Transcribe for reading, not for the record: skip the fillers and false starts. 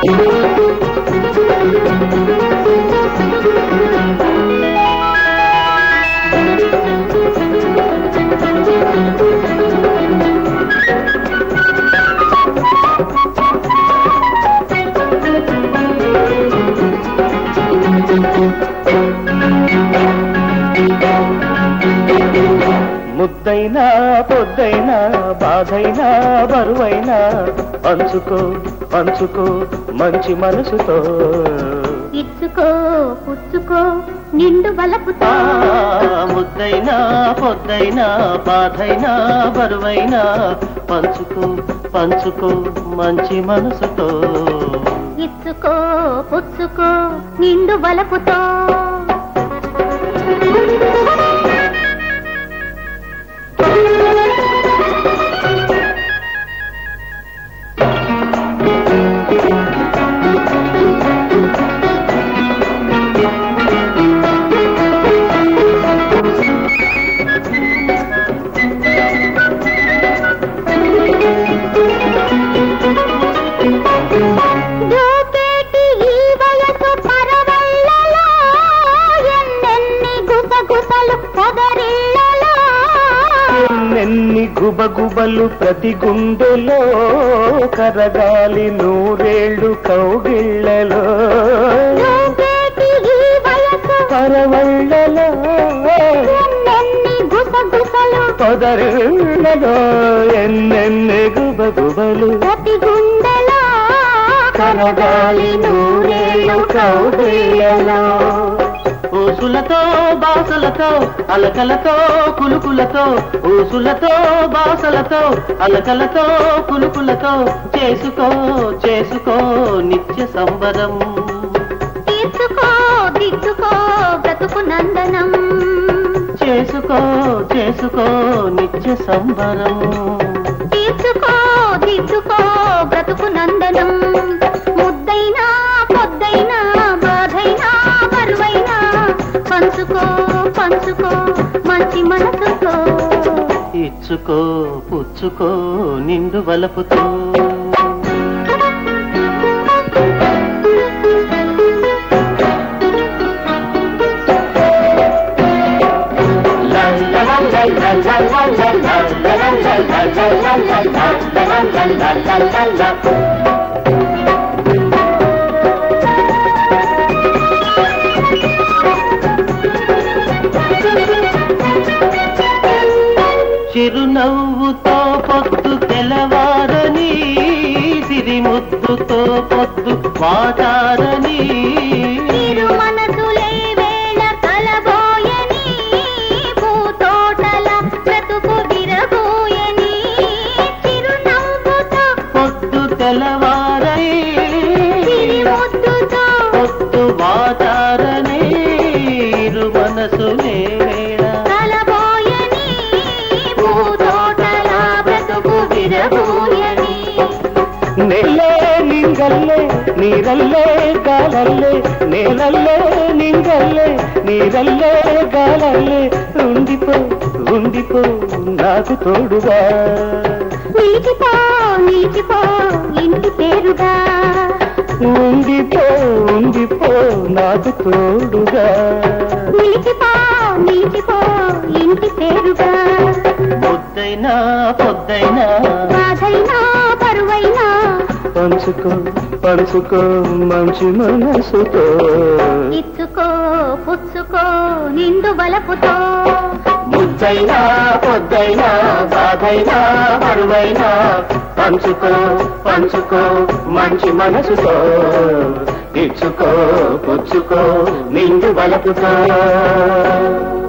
ముద్దైనా పొద్దైనా బాధైనా బరువైనా పంచుకో పంచుకో మంచి మనసుతో ఇచ్చుకో పుచ్చుకో నిండు బలపుతో ముద్దైనా పొద్దైనా బాధైనా బరువైనా పంచుకో పంచుకో మంచి మనసుతో ఇచ్చుకో పుచ్చుకో నిండు బలపుతో ఎన్ని గుబగుబలు ప్రతి గుండెలో కరగాలి నూరేళ్ళు కౌగిళ్ళలో పరవళ్ళలో పొదరిళ్ళలో ఎన్నెన్ని గుబగుబలు ప్రతి గుండెలో కరగాలి నూరేళ్ళు కౌగిళ్ళలో ఊసులతో బాసలతో అలకలతో కులుకులతో ఊసులతో బాసలతో అలకలతో కులుకులతో చేసుకో చేసుకో నిత్య సంబరం తీర్చుకో దిద్దుకో బ్రతుకు నందనం చేసుకో చేసుకో నిత్య సంబరం తీర్చుకో దిద్దుకో బ్రతుకు నందనం ముద్దైనా పొద్దైనా బాధైనా బరువైనా పంచుకో పంచుకో మంచి మనసుతో ఇచ్చుకో పుచ్చుకో నిండు వలపుతో చిరునవ్వుతో పొద్దు తెలవారని సిరిముద్దుతో పొద్దు వాటారని మనసులే వేళ కలబోయని పూతోటల బ్రతుకు విరబోయని చిరునవ్వుతో పొద్దు తెలవారై సిరిముద్దుతో పొద్దు వాటారని మనసులే వేళ కలబోయని పూతోటల బ్రతుకు విరబోయని నెల్లే నింగల్లే నీరల్లే గాలల్లే నేలల్లే నింగల్లే నీరల్లే గాలల్లే ఉండిపో ఉండిపో నాకు తోడుగా నిలిచిపో నిలిచిపో ఇంటి పేరుగా ఉండిపో ఉండిపో నాకు తోడుగా నిలిచిపో నిలిచిపో ఇంటి పేరుగా ముద్దైనా పొద్దైనా బాధైనా బరువైనా పంచుకో పంచుకో మంచి మనసుతో ఇచ్చుకో పుచ్చుకో నిండు బలపుతో ముద్దైనా పొద్దైనా బాధైనా బరువైనా పంచుకో పంచుకో మంచి మనసుతో ఇచ్చుకో పుచ్చుకో నిండు బలపుతో